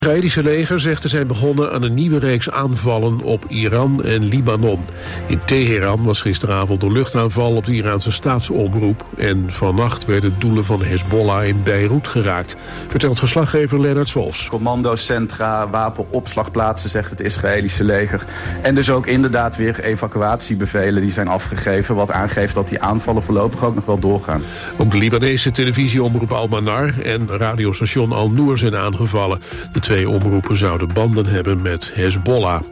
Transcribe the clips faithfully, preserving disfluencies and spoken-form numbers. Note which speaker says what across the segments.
Speaker 1: Het Israëlische leger zegt te zijn begonnen aan een nieuwe reeks aanvallen op Iran en Libanon. In Teheran was gisteravond een luchtaanval op de Iraanse staatsomroep. En vannacht werden doelen van Hezbollah in Beirut geraakt, vertelt verslaggever Lennart Swolfs.
Speaker 2: Commandocentra, wapenopslagplaatsen, zegt het Israëlische leger. En dus ook inderdaad weer evacuatiebevelen die zijn afgegeven, wat aangeeft dat die aanvallen voorlopig ook nog wel doorgaan.
Speaker 1: Ook de Libanese televisieomroep Al-Manar en radiostation Al-Noor zijn aangevallen. De twee omroepen zouden banden hebben met Hezbollah.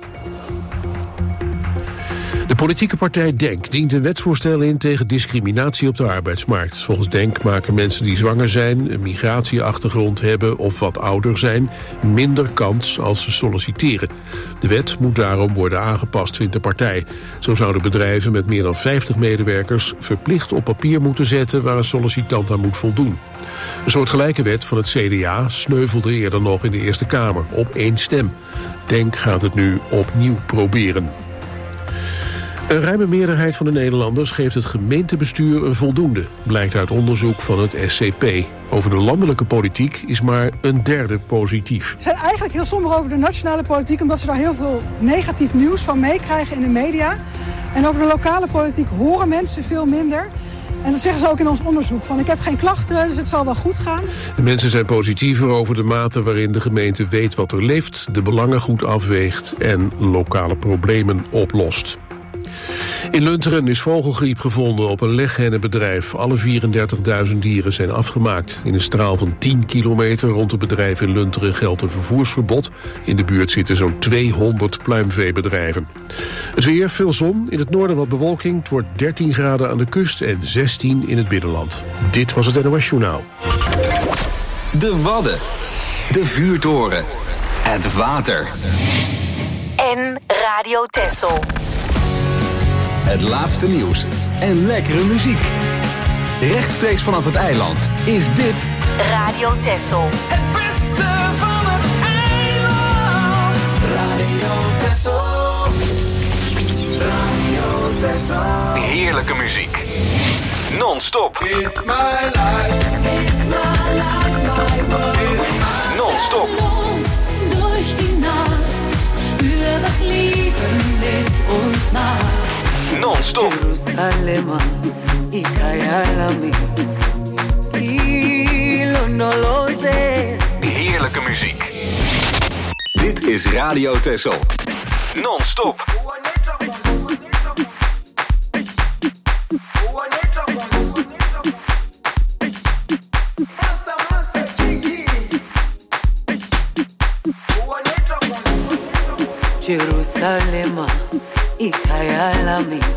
Speaker 1: De politieke partij DENK dient een wetsvoorstel in tegen discriminatie op de arbeidsmarkt. Volgens DENK maken mensen die zwanger zijn, een migratieachtergrond hebben of wat ouder zijn, minder kans als ze solliciteren. De wet moet daarom worden aangepast, vindt de partij. Zo zouden bedrijven met meer dan vijftig medewerkers verplicht op papier moeten zetten waar een sollicitant aan moet voldoen. Een soortgelijke wet van het C D A sneuvelde eerder nog in de Eerste Kamer op één stem. DENK gaat het nu opnieuw proberen. Een ruime meerderheid van de Nederlanders geeft het gemeentebestuur een voldoende, blijkt uit onderzoek van het S C P. Over de landelijke politiek is maar een derde positief.
Speaker 3: Ze zijn eigenlijk heel somber over de nationale politiek, omdat ze daar heel veel negatief nieuws van meekrijgen in de media. En over de lokale politiek horen mensen veel minder. En dat zeggen ze ook in ons onderzoek, van ik heb geen klachten, dus het zal wel goed gaan.
Speaker 1: De mensen zijn positiever over de mate waarin de gemeente weet wat er leeft, de belangen goed afweegt en lokale problemen oplost. In Lunteren is vogelgriep gevonden op een leghennenbedrijf. Alle vierendertigduizend dieren zijn afgemaakt. In een straal van tien kilometer rond het bedrijf in Lunteren geldt een vervoersverbod. In de buurt zitten zo'n tweehonderd pluimveebedrijven. Het weer, veel zon. In het noorden wat bewolking. Het wordt dertien graden aan de kust en zestien in het binnenland. Dit was het N O S Journaal.
Speaker 4: De Wadden. De vuurtoren. Het water.
Speaker 5: En Radio Texel.
Speaker 4: Het laatste nieuws en lekkere muziek. Rechtstreeks vanaf het eiland is dit
Speaker 5: Radio Texel.
Speaker 6: Het beste van het eiland. Radio Texel. Radio Texel.
Speaker 4: Heerlijke muziek. Non-stop.
Speaker 6: It's my life. It's my life, my world.
Speaker 4: Non-stop.
Speaker 7: Durch die Nacht. Spür was Liebe mit uns macht.
Speaker 4: Non-stop.
Speaker 8: Jerusalem, ikayalami, ilonoloze.
Speaker 4: Heerlijke muziek. Dit is Radio Texel. Non-stop.
Speaker 8: Jerusalem, ikayalami,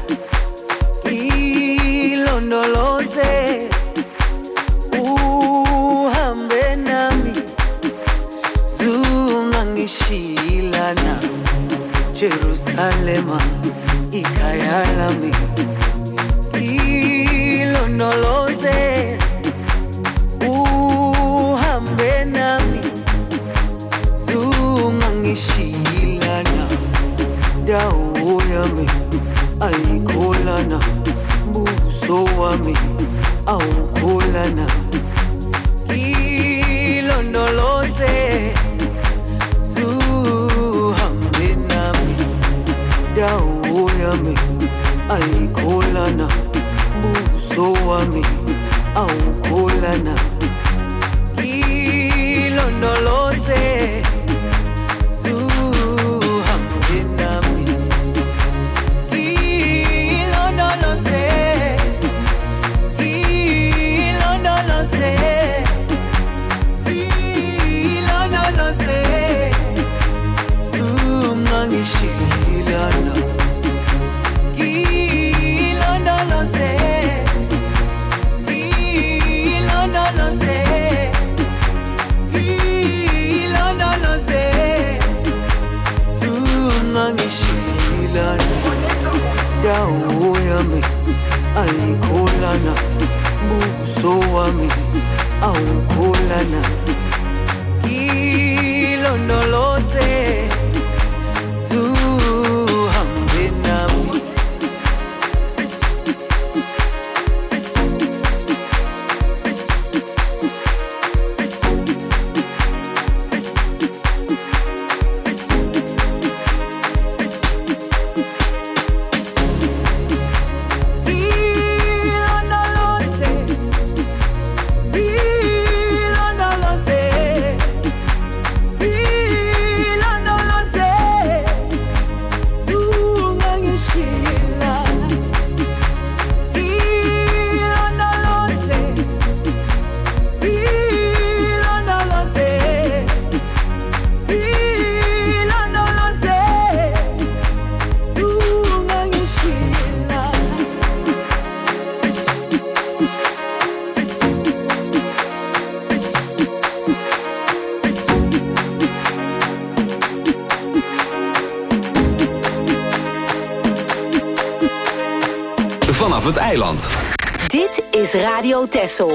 Speaker 8: ilondoloze, uhambe nami, zungangishilana. Jerusalem, ikayalami, ilondoloze, uhambe nami, zungangishilana. Dawo yami ayikholana, buso wami awukholana. Ilondoloze, zuhambe nami. Dawo yami ayikholana, buso wami awukholana. Ilondoloze. Shilana, ilondoloze, ilondoloze, ilondoloze, zungangishilana. Dawo yami ayikholana, buso wami awukholana. Ilondoloze.
Speaker 4: vanaf het eiland.
Speaker 5: Dit is Radio Texel.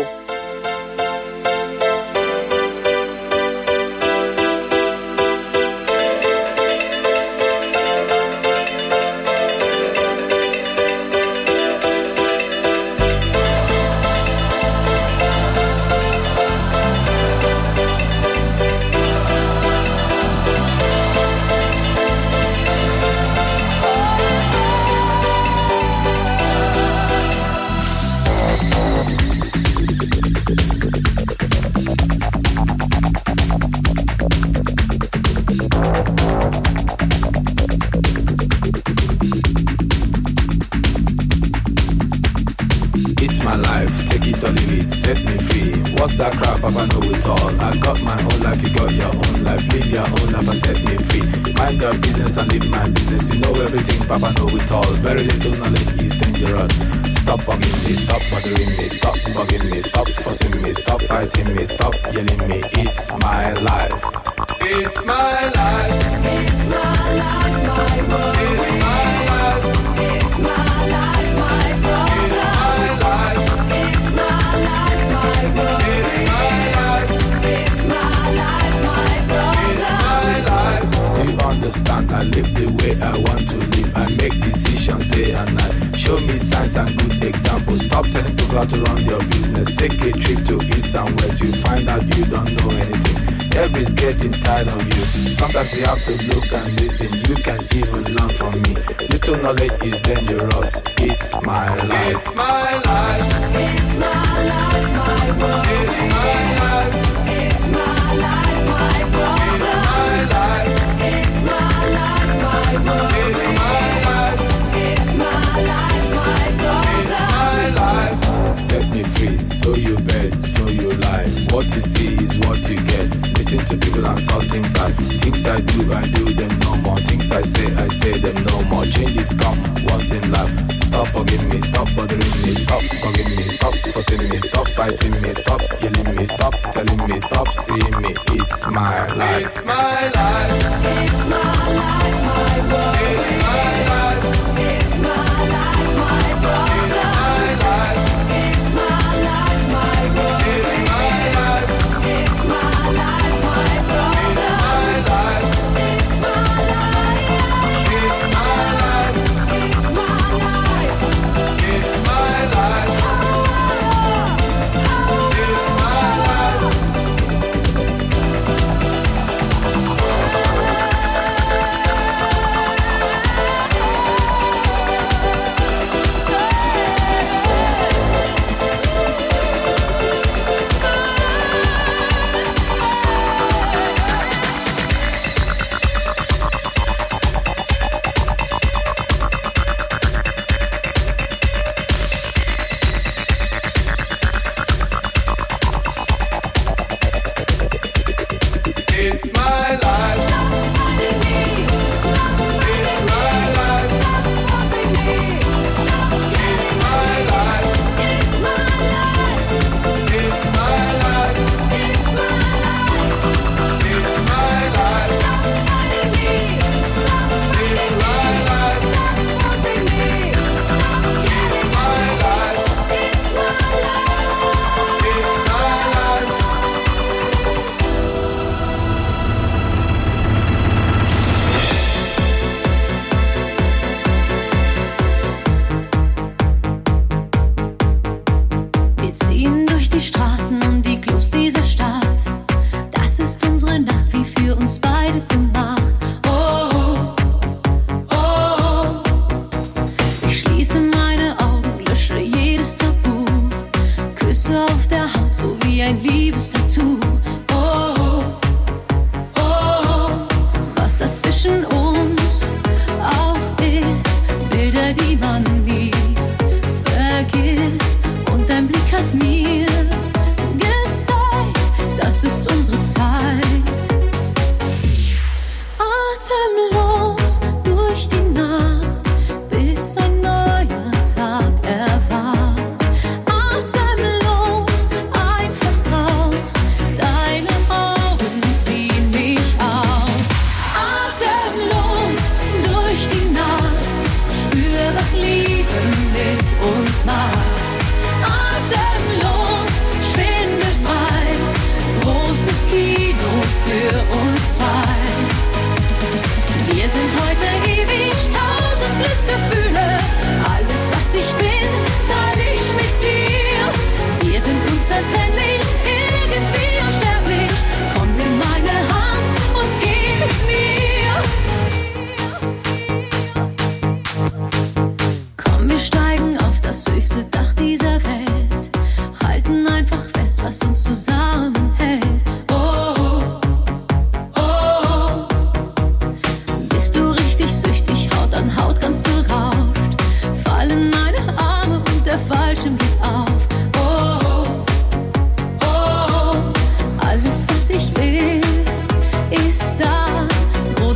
Speaker 7: uns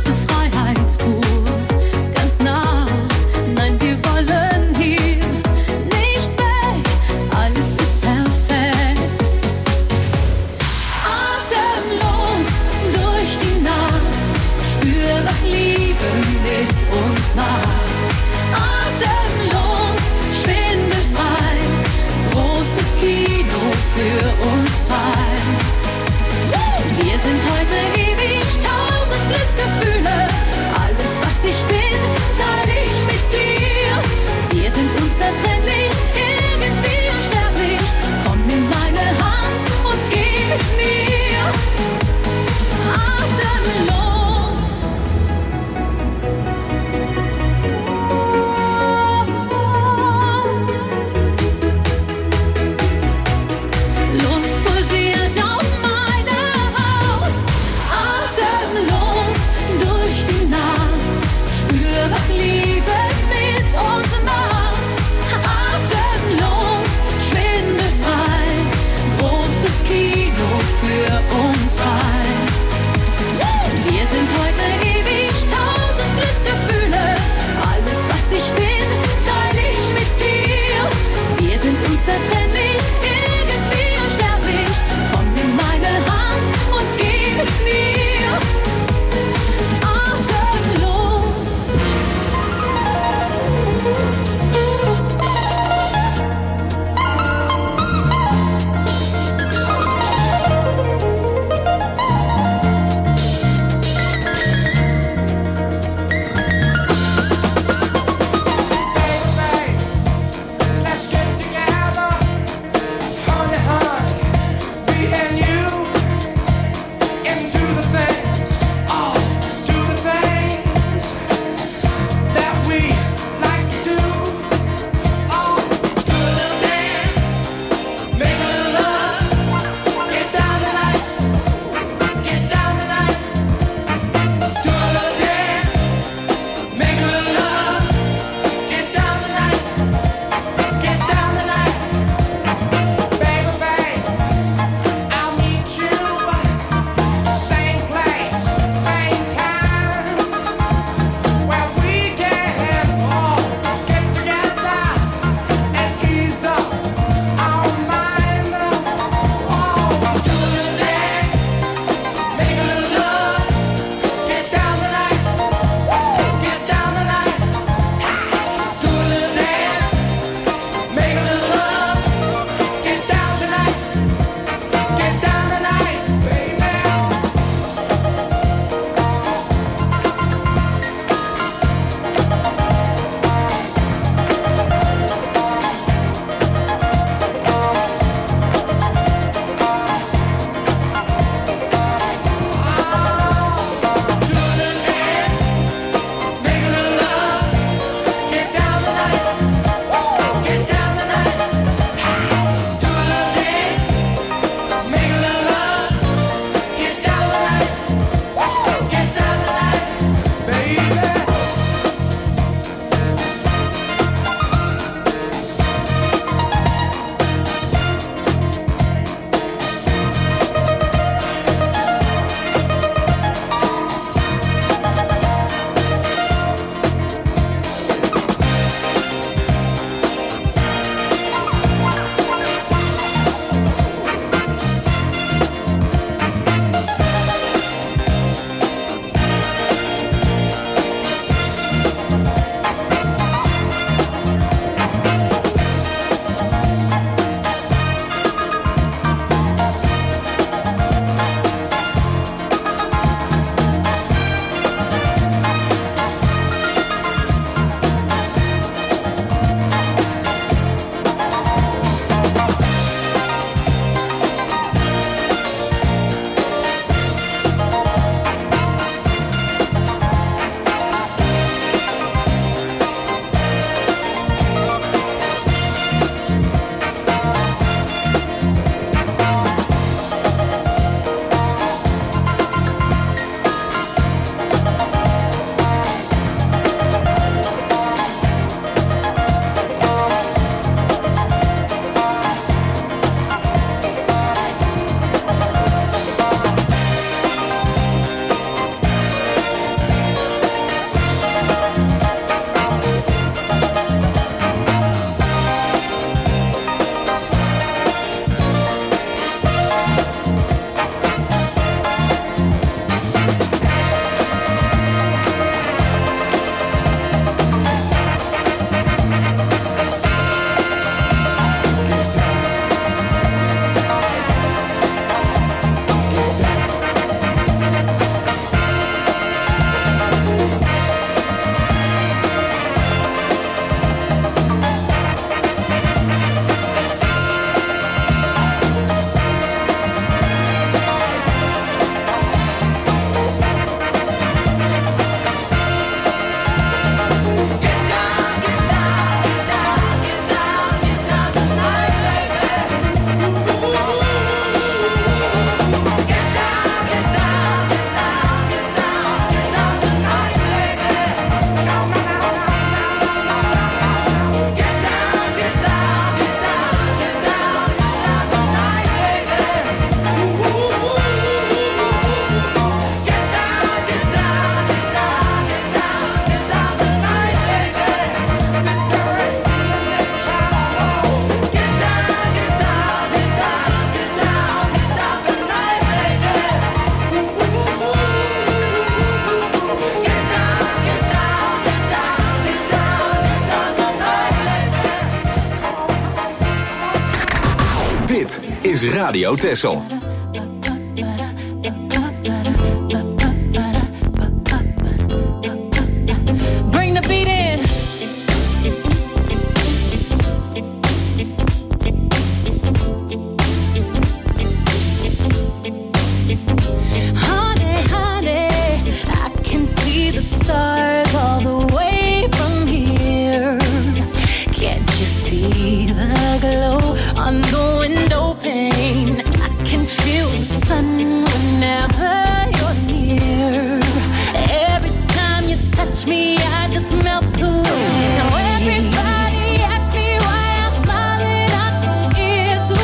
Speaker 7: große Freiheit pur, ganz nah. Nein, wir wollen hier nicht weg, alles ist perfekt. Atemlos durch die Nacht, spür, was Liebe mit uns macht. Atemlos, schwindelfrei, großes Kino für uns zwei. Wir sind heute ewig, tausend Glücksgefühle. Alles, was ich bin, teile ich mit dir. Wir sind unzertrennlich, irgendwie unsterblich. Komm, nimm meine Hand und geh mit mir. Atemlos. Lust pulsiert auf meine Haut.
Speaker 4: is Radio Texel.
Speaker 7: Bring the beat in. Honey, honey, I can see the stars all the way from here. Can't you see the glow on the window pane? I can feel the sun whenever you're near. Every time you touch me, I just melt away. Now everybody asks me why I'm smiling out from ear to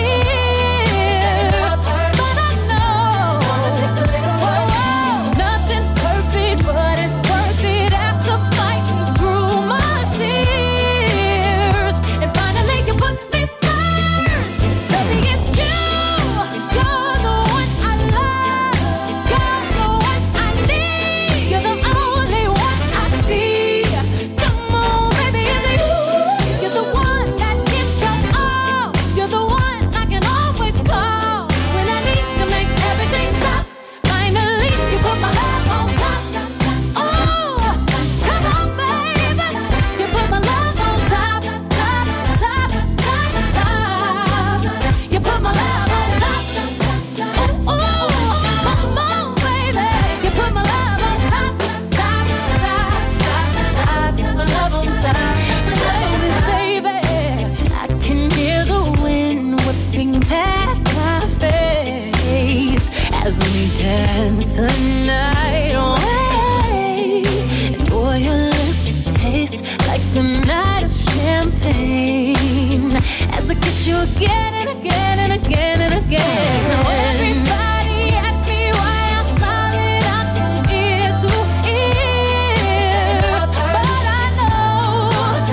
Speaker 7: ear, but I know whoa, nothing's perfect, but it's worth it after fighting through my tears. And finally you put me first, baby, it's you. You're the one I love. You're the one I need. You're the only one I see. Come on, baby, it's you. You're the one that gives your all. You're the one I can always call when I need to make everything stop. Finally, you put my love on top. Oh, come on, baby. You put my love on top, top, top, top, top. You put my love on top. Oh, oh, come on, baby. You put my love on top, top, top, top, top. My love on top. Baby, I can hear the wind whipping past my face as we dance the night away. And boy, your lips taste like a night of champagne as I kiss you again and again and again and again. Now everybody asks me why I'm smiling out from ear to ear, but I know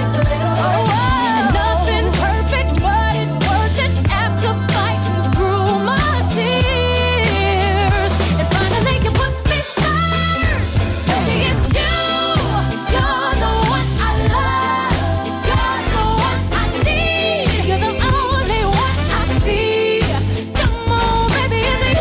Speaker 7: nothing's perfect, but it's worth it after fighting through my tears. And finally you put me first, baby, it's you. You're the one I love. You're the one I need. You're the only one I see. Come on, baby, it's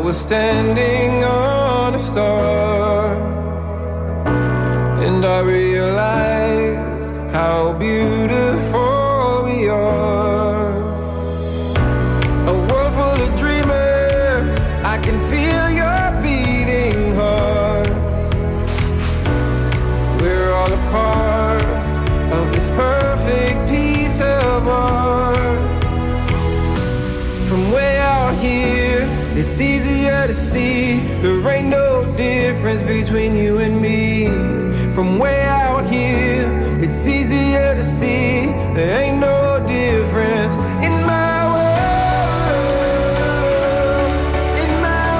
Speaker 9: was standing on a star, and I realized how beautiful we are. A world full of dreamers, I can feel your beating hearts. We're all a part of this perfect piece of art. From way out here, it's easier to see there ain't no difference between you and me. From way out here, it's easier to see there ain't no difference in my world, in my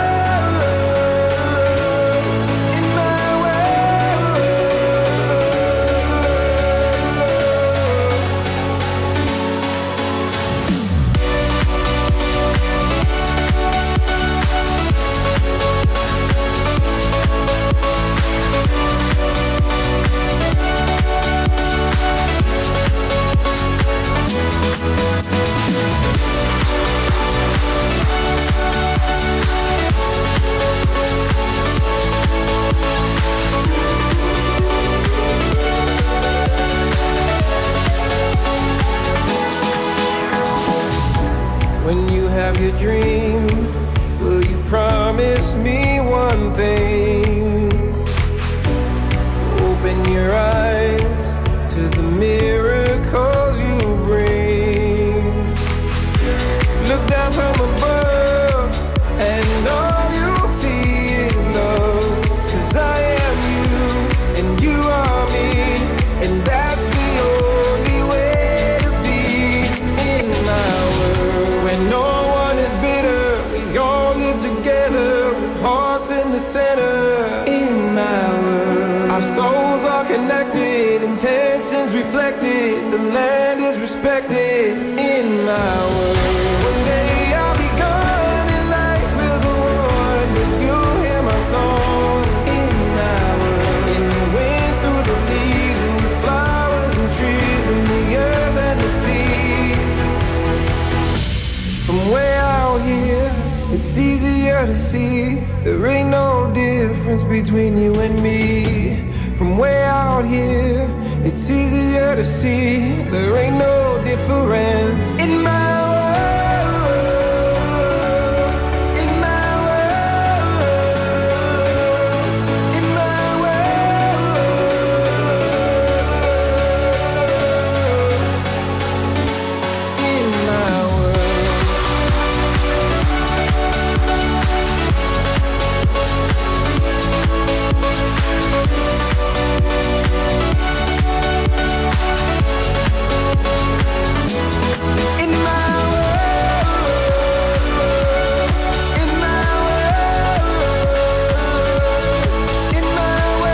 Speaker 9: world, in my When you have your dream, will you promise me one thing? Open your eyes to the miracles you bring. Look down from above and all you'll see is love. 'Cause I am you and you are me, and that's the only way to be in my world. When no one is bitter, we all live together with hearts in the center. In my world, our souls are connected, intentions reflected, the land is respected. In my world, one day I'll be gone and life will go on, but you'll hear my song. In my world, in the wind, through the leaves, and the flowers and trees, and the earth and the sea. From way out here, it's easier to see there ain't no difference between you and me. From way out here, it's easier to see there ain't no difference in my world, in my world, in my world, in my world. In my world, in my world, in my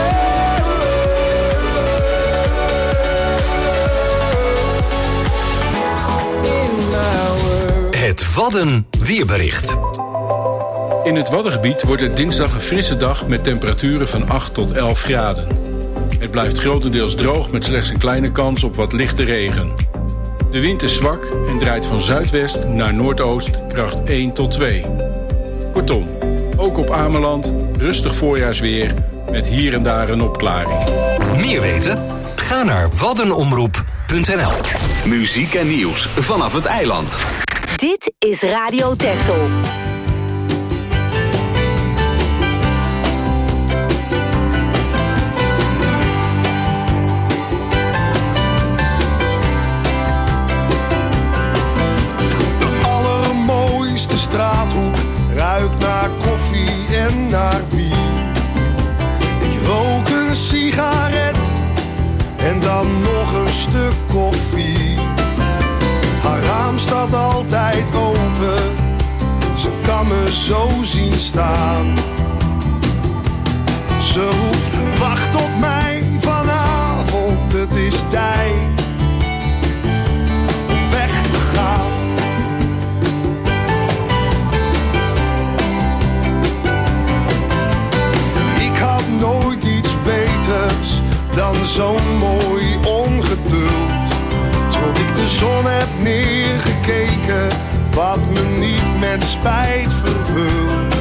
Speaker 9: world, in my world.
Speaker 10: Het Wadden weerbericht.
Speaker 1: In het Waddengebied wordt het dinsdag een frisse dag met temperaturen van acht tot elf graden. Het blijft grotendeels droog met slechts een kleine kans op wat lichte regen. De wind is zwak en draait van zuidwest naar noordoost kracht één tot twee. Kortom, ook op Ameland rustig voorjaarsweer met hier en daar een opklaring.
Speaker 10: Meer weten? Ga naar waddenomroep punt n l.
Speaker 4: Muziek en nieuws vanaf het eiland.
Speaker 5: Dit is Radio Texel.
Speaker 11: De straathoek ruikt naar koffie en naar bier. Ik rook een sigaret en dan nog een stuk koffie. Haar raam staat altijd open, ze kan me zo zien staan. Ze roept, wacht op mij vanavond, het is tijd om weg te gaan. Nooit iets beters dan zo'n mooi ongeduld. Tot ik de zon heb neergekeken, wat me niet met spijt vervult.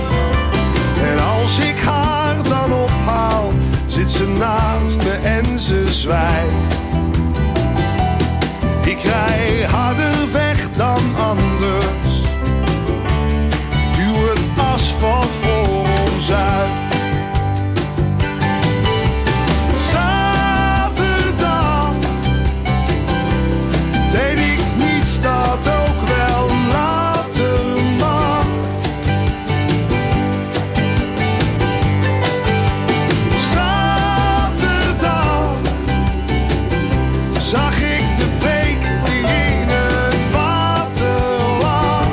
Speaker 11: zit ze naast me en ze zwijgt. Ik rij harder weg dan anders, duw het asfalt voor ons uit. Zaterdag deed ik niets dat ook wel later mag. Zaterdag zag ik de week die in het water lag.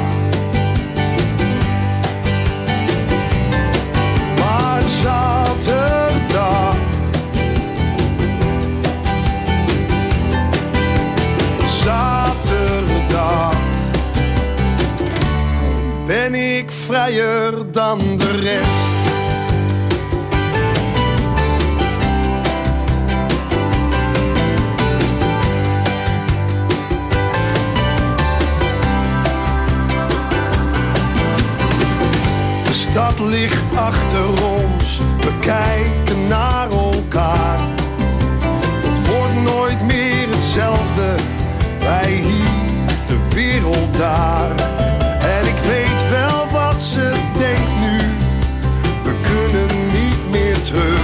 Speaker 11: Maar zaterdag, zaterdag ben ik vrijer dan de rest. De stad ligt achter ons, we kijken naar elkaar. Het wordt nooit meer hetzelfde, wij hier, de wereld daar. En ik weet wel wat ze denkt nu, we kunnen niet meer terug.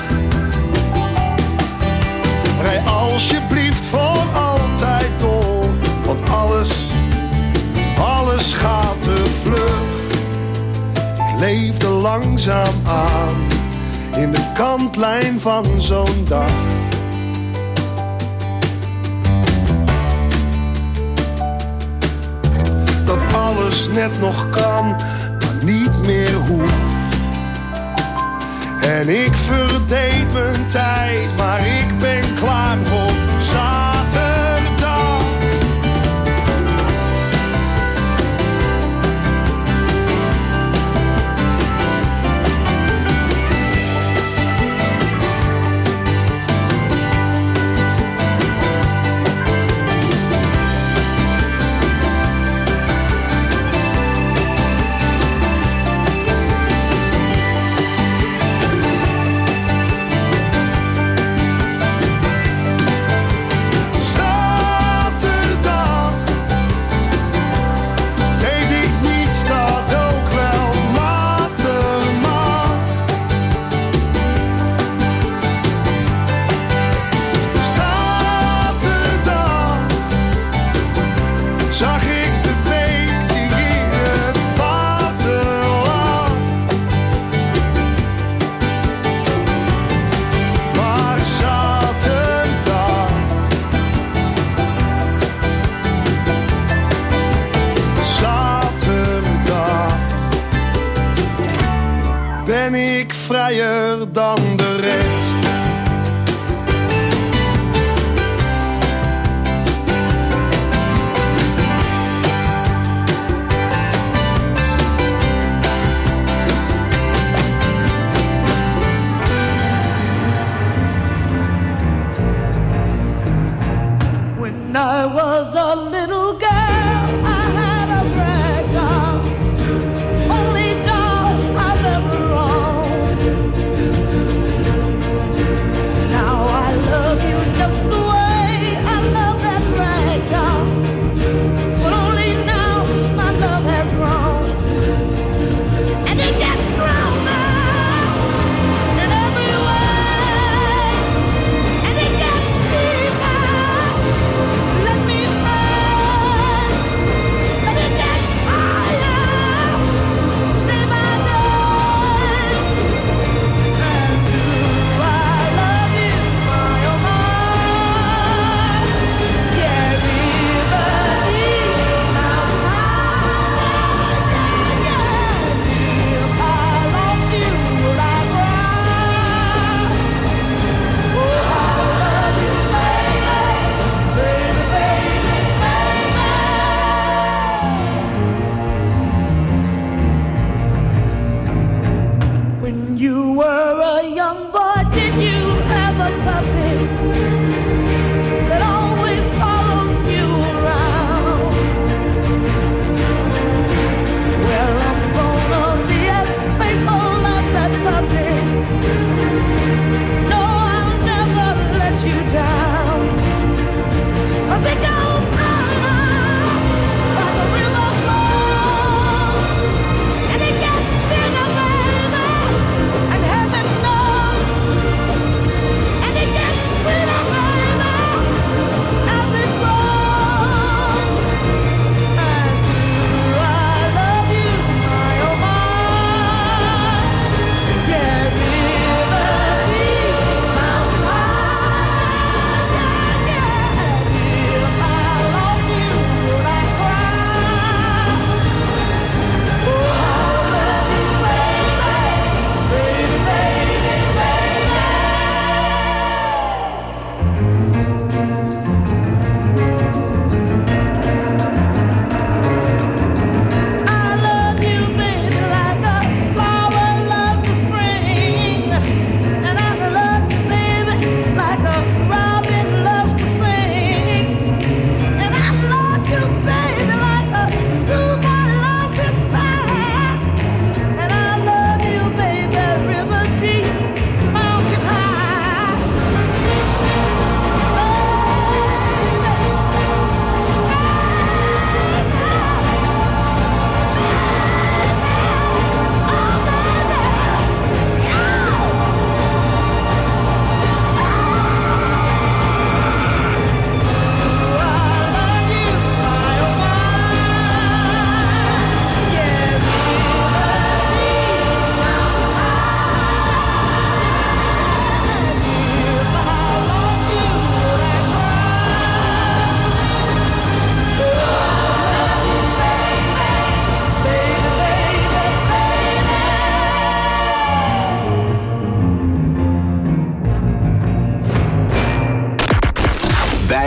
Speaker 11: Rij alsjeblieft voor altijd door, want alles, alles gaat te vlug. Ik leefde langzaam aan, in de kantlijn van zo'n dag. Dat alles net nog kan, maar niet meer hoeft. En ik verdeed mijn tijd, maar ik ben klaar voor zaterdag. Vrijer dan de rest.
Speaker 7: When I was a little girl, I had a rag doll, only doll I've ever owned.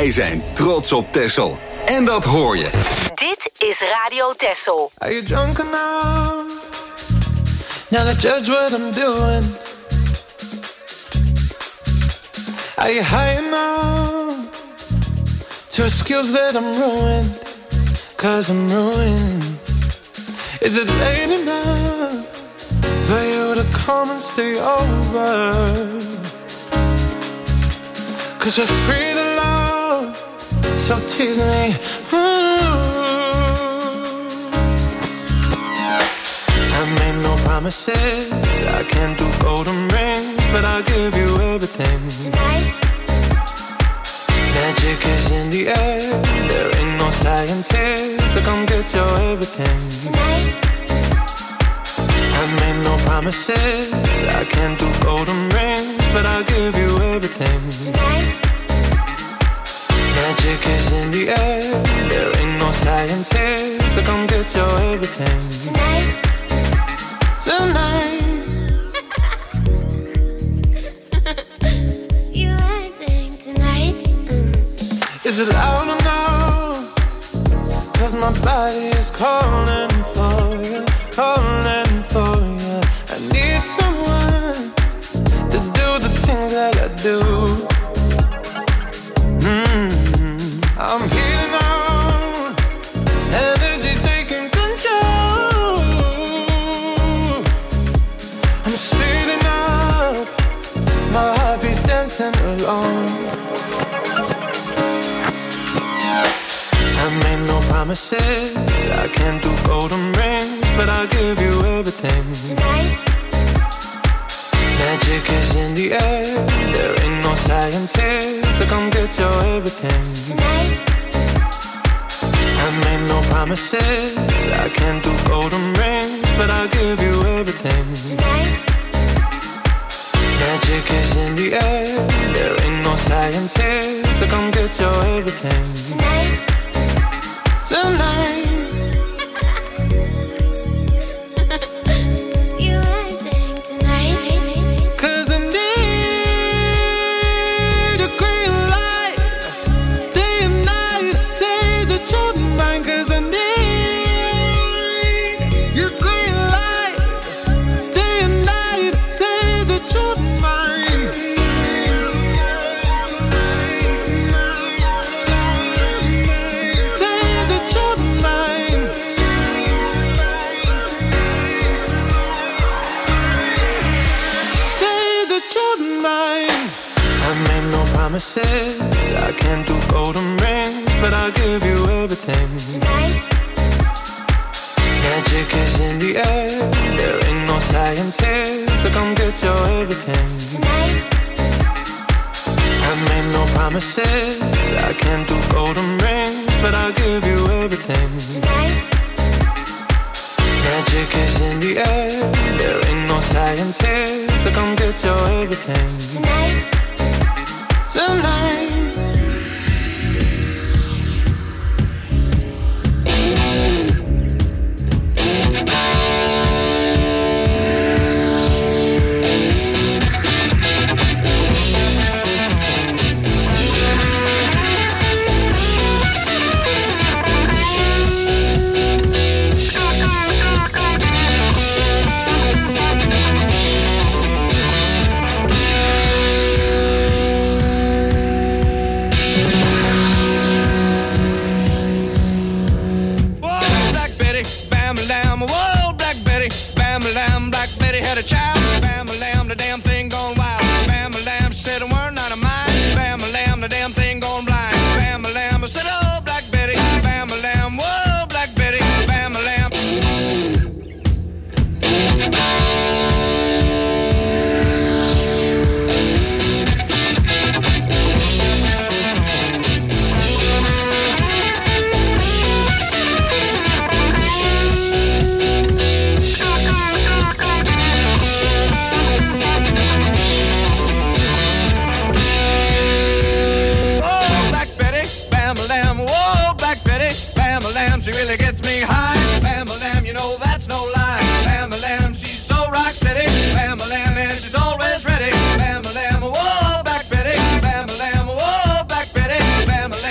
Speaker 4: Wij zijn trots op Texel. En dat hoor je.
Speaker 5: Dit is Radio Texel.
Speaker 8: Are you drunk enough now to judge what I'm doing? Are you high enough to excuse that I'm ruined? Cause I'm ruined. Is it late enough for you to come and stay over? Cause we're free to love, so tease me. I made no promises, I can't do golden rings, but I'll give you everything. Tonight. Magic is in the air, there ain't no science here, so come get your everything. Tonight. I made no promises, I can't do golden rings, but I'll give you everything. Tonight. Magic is in the air, there ain't no science here, so come get your everything. Tonight. Tonight. You acting tonight. Mm. Is it loud or no? Cause my body is calling for you, calling for you. I need someone to do the things that I do. Mm-hmm. I'm here now, energy taking control. I'm speeding up, my heartbeat's dancing alone. I made no promises, I can't do golden rings, but I'll give you everything. Tonight. Magic is in the air, there ain't no science here, so come get your everything. Tonight. I made no promises, I can't do golden rings, but I'll give you everything. Tonight. Magic is in the air, there ain't no science here, so come get your everything. Tonight. Tonight. You acting tonight. Cause I need a green light, day and night, say that you're mine. Cause I need your green light, day and night, say that you're mine. Say that you're mine. Say that you're mine. I made no promises, I can't do golden rings, but I'll give you everything. Tonight. Magic is in the air, there ain't no science here, so come get your everything. Tonight. I made no promises, I can't do golden rings, but I'll give you everything. Tonight. Magic is in the air, there ain't no science here, so come get your everything. Tonight. Tonight.
Speaker 12: She really gets me high. Bam-a-lam, you know that's no lie. Bam-a-lam, she's so rock steady. Bam-a-lam, and she's always ready. Bam-a-lam, whoa, Black Betty. Bam-a-lam, whoa, Black Betty. Bam-a-lam.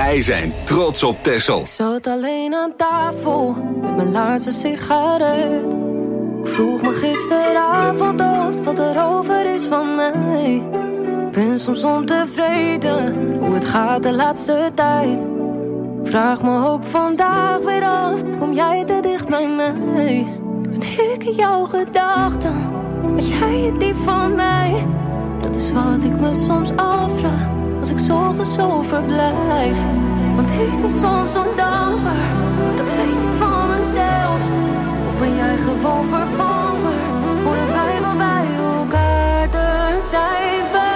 Speaker 4: Wij zijn trots op Texel.
Speaker 7: Ik zat alleen aan tafel met mijn laatste sigaret. Ik vroeg me gisteravond af wat er over is van mij. Ik ben soms ontevreden hoe het gaat de laatste tijd. Ik vraag me ook vandaag weer af, kom jij te dicht bij mij? Ben ik in jouw gedachten, ben jij het die van mij? Dat is wat ik me soms afvraag, als ik 's ochtends zo verblijf. Want ik ben soms ondankbaar, dat weet ik van mezelf. Of ben jij gewoon vervanger, horen wij wel bij elkaar? Er zijn we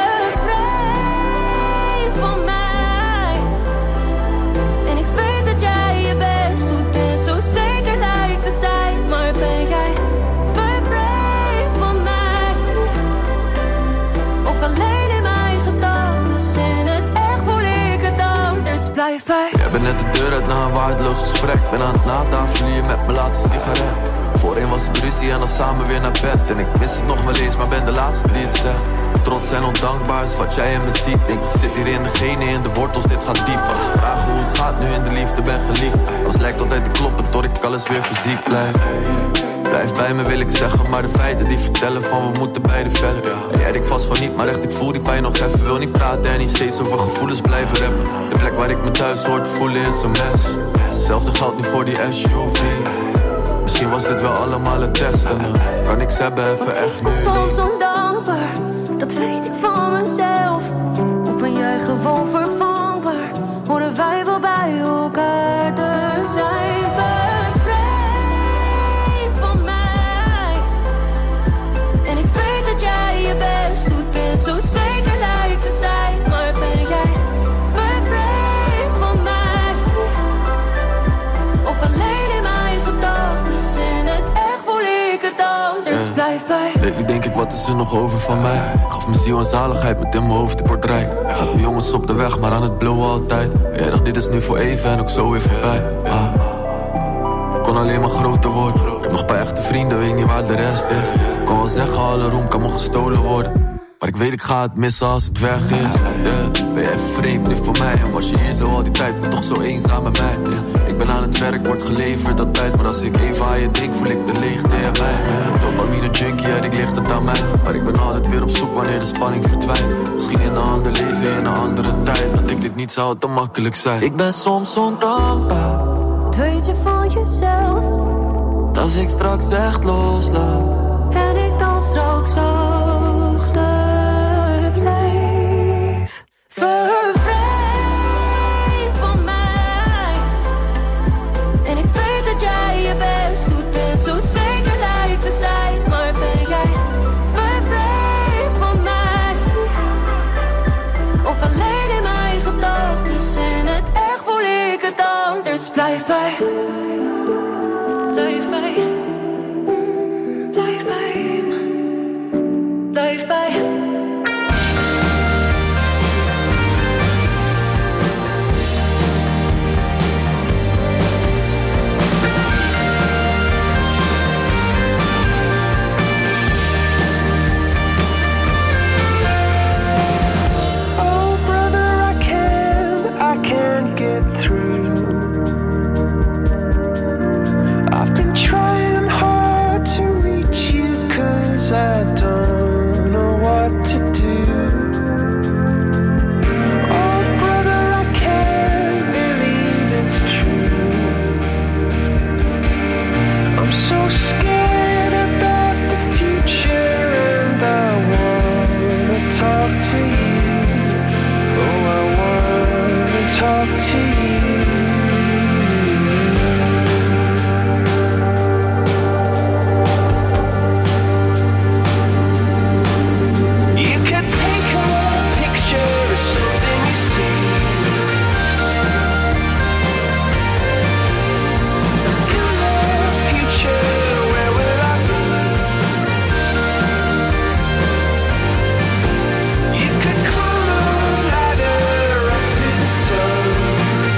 Speaker 7: vrij van mij. En ik weet dat jij je best doet en zo zeker lijkt te zijn. Maar ben jij vrij van mij? Of alleen in mijn gedachten, in het echt voel ik het anders. Blijf bij.
Speaker 13: Jij bent net de deur uit na een waardeloos gesprek. Ben aan het natafelen hier met mijn laatste sigaret. Voorheen was het ruzie en dan samen weer naar bed. En ik mis het nog wel eens, maar ben de laatste die het zegt. Trots en ondankbaar is wat jij in me ziet. Ik zit hier in de genen, in de wortels, dit gaat diep. Als je vraagt hoe het gaat, nu in de liefde ben geliefd. Alles lijkt altijd te kloppen, tot ik alles weer fysiek blijf. Blijf bij me wil ik zeggen, maar de feiten die vertellen van we moeten beide verder. En jij denkt vast van niet, maar echt ik voel die pijn nog even. Wil niet praten en niet steeds over gevoelens blijven rappen. De plek waar ik me thuis hoor te voelen is een mes. Hetzelfde geldt nu voor die S U V. Misschien was dit wel allemaal een test en dan kan ik ze hebben even echt nu niet.
Speaker 7: Soms ondankbaar, dat weet ik van mezelf. Of ben jij gewoon vervangbaar, horen wij wel bij elkaar? Er zijn we vrij van mij. En ik weet dat jij je best doet en zo zeker lijkt te zijn. Maar ben jij vrij van mij? Of alleen in mijn gedachten, in het echt voel ik het anders. Yeah. Blijf bij.
Speaker 13: Lately denk ik, wat is er nog over van mij? Ik gaf mijn ziel en zaligheid, met in mijn hoofd, ik word rijk. Had mijn jongens op de weg, maar aan het blowen altijd. Jij dacht, dit is nu voor even en ook zo weer voorbij. Ah. Kon alleen maar groter worden. Ik heb nog een paar echte vrienden, weet niet waar de rest is. Ik kon wel zeggen, alle roem kan me gestolen worden. Maar ik weet, ik ga het missen als het weg is. Yeah. Ben je even vreemd nu voor mij? En was je hier zo al die tijd, maar toch zo eenzaam met mij? Yeah. Ik ben aan het werk, wordt geleverd altijd. Maar als ik even aan je denk, voel ik de leegte in mij. Yeah. Dopamine junkie, ja, ik ligt het aan mij. Maar ik ben altijd weer op zoek wanneer de spanning verdwijnt. Misschien in een ander leven, in een andere tijd. Dat ik dit niet zou te makkelijk zijn. Ik ben soms ondankbaar,
Speaker 7: dat weet je van jezelf.
Speaker 13: Als ik straks echt loslaat
Speaker 7: en ik dan straks achterblijf. Vervreemd van mij. En ik weet dat jij je best doet en zo zeker lijkt te zijn. Maar ben jij vervreemd van mij? Of alleen in mijn gedachten, in het echt voel ik het anders. Blijf bij. Blijf bij. Blijf bij me. Blijf bij.
Speaker 9: Oh brother, I can't, I can't get through. I've been trying hard to reach you, 'cause I don't know what to do. Oh brother, I can't believe it's true. I'm so scared about the future, and I wanna talk to you. Oh, I wanna talk to you. Sun.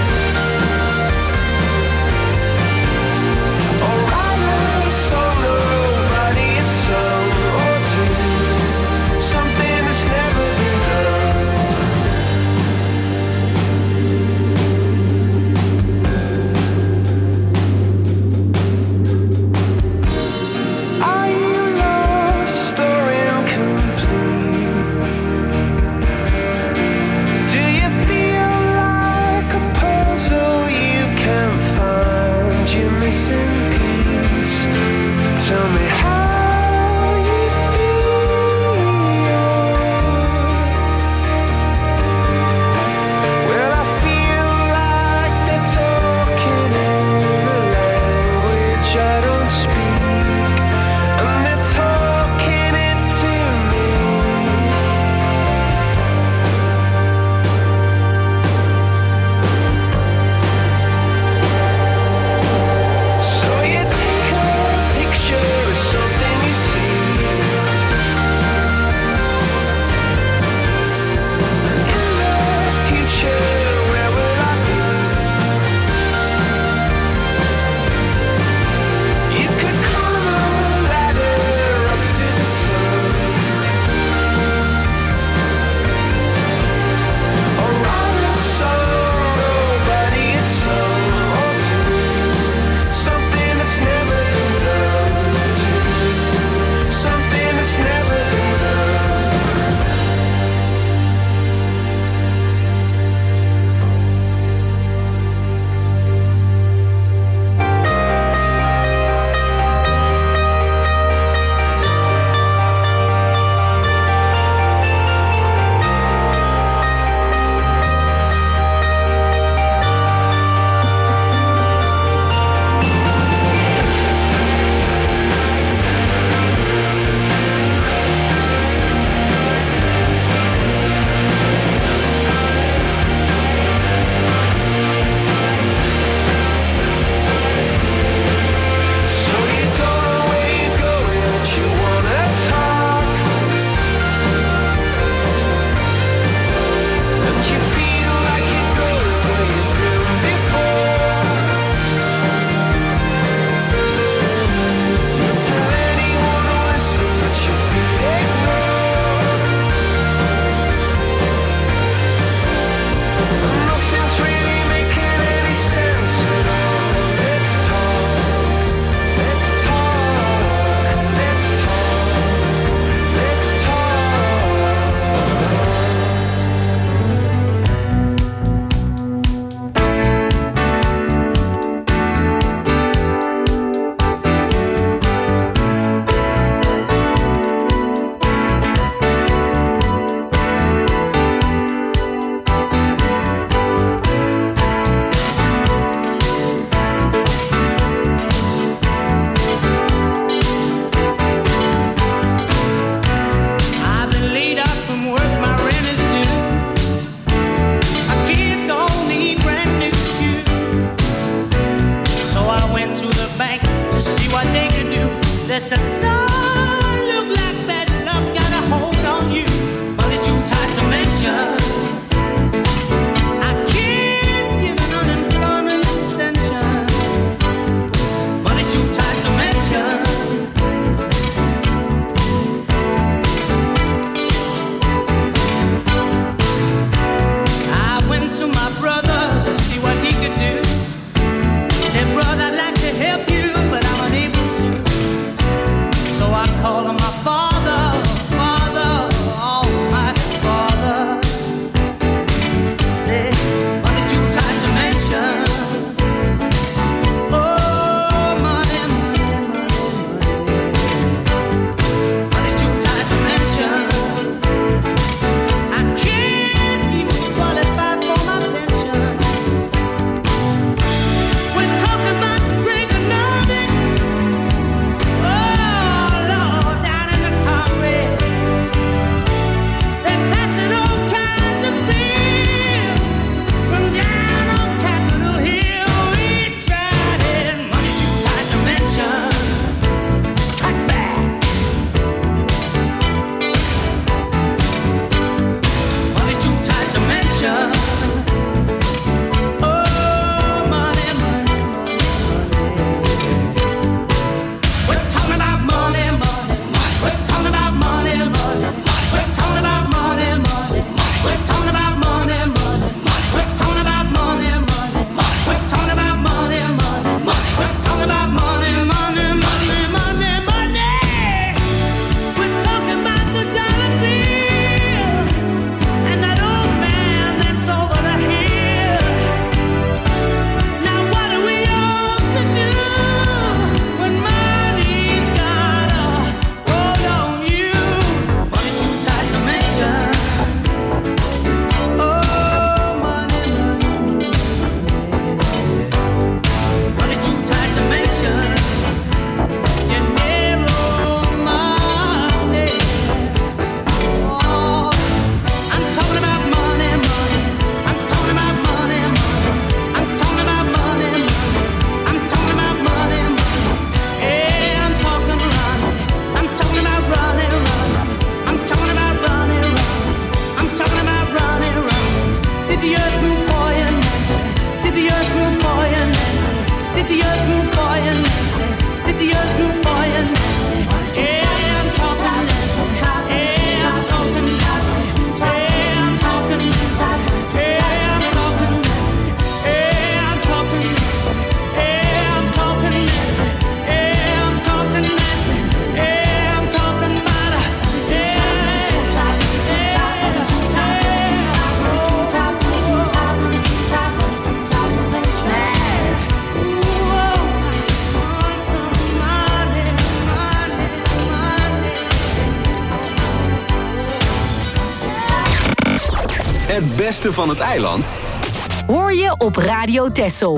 Speaker 4: Het beste van het eiland
Speaker 5: hoor je op Radio Texel.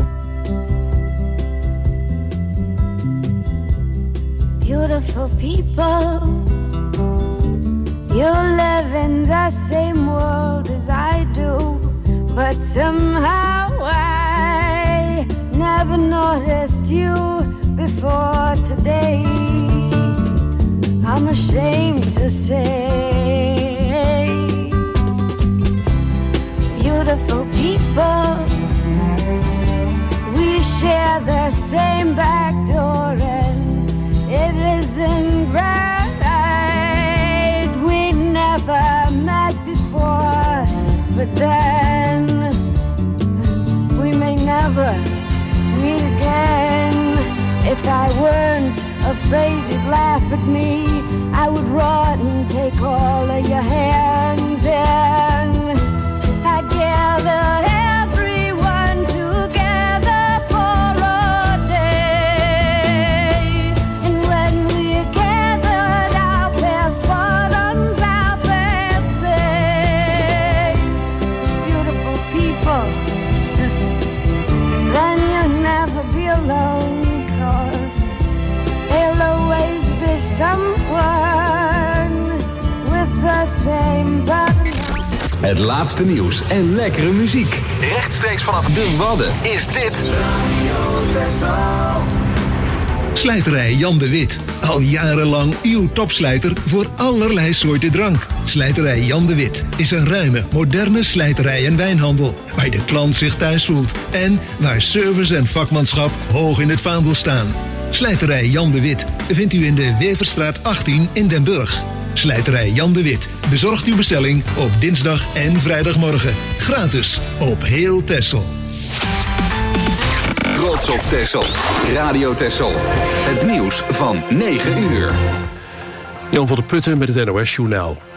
Speaker 14: Beautiful people, you live in the same world as I do, but somehow I never noticed you before today. I'm ashamed to say, beautiful people, we share the same back door and it isn't right. We never met before, but then we may never meet again. If I weren't afraid you'd laugh at me, I would run and take all of your hands and I'd gather everyone together for a day. And when we gathered, our best bottoms out there say, beautiful people, then you'll never be alone. There'll always be someone with the same button.
Speaker 4: Het laatste nieuws en lekkere muziek. Rechtstreeks vanaf de Wadden is dit
Speaker 15: Slijterij Jan de Wit. Al jarenlang uw topslijter voor allerlei soorten drank. Slijterij Jan de Wit is een ruime, moderne slijterij en wijnhandel. Waar de klant zich thuis voelt. En waar service en vakmanschap hoog in het vaandel staan. Slijterij Jan de Wit vindt u in de Weverstraat achttien in Den Burg. Slijterij Jan de Wit bezorgt uw bestelling op dinsdag en vrijdagmorgen. Gratis op heel Texel.
Speaker 4: Trots op Texel. Radio Texel. Het nieuws van negen uur.
Speaker 1: Jan van der Putten met het N O S Journaal.